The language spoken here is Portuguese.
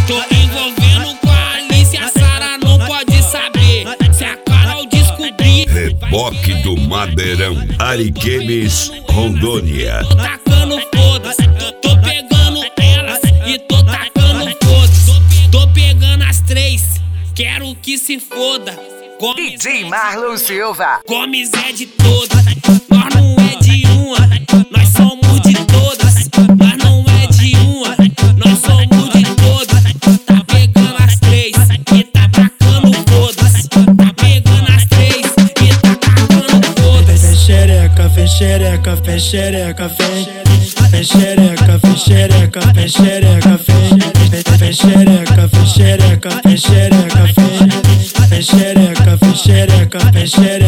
Tô envolvendo com a Alice, a Sara não pode saber. Se a Carol descobrir, Reboque do Madeirão, Ariquemes, Rondônia. tô tacando foda-se. Tô pegando elas e tô tacando foda-se. Tô pegando as três, quero que se foda. Gomes DJ Marlon Silva. Gomes é de todas, nós não é de uma, nós somos de todas. Nós não é de uma, nós somos de todas. Tá pegando as três e tá tacando foda-se. Tá pegando as três e tá tacando foda-se. Vem xereca, vem xereca, vem xereca, vem. Vem xereca, vem xereca, vem xereca, vem. Vem xereca, vem xereca, vem xereca, vem. Vem xereca, vem xereca, vem xereca.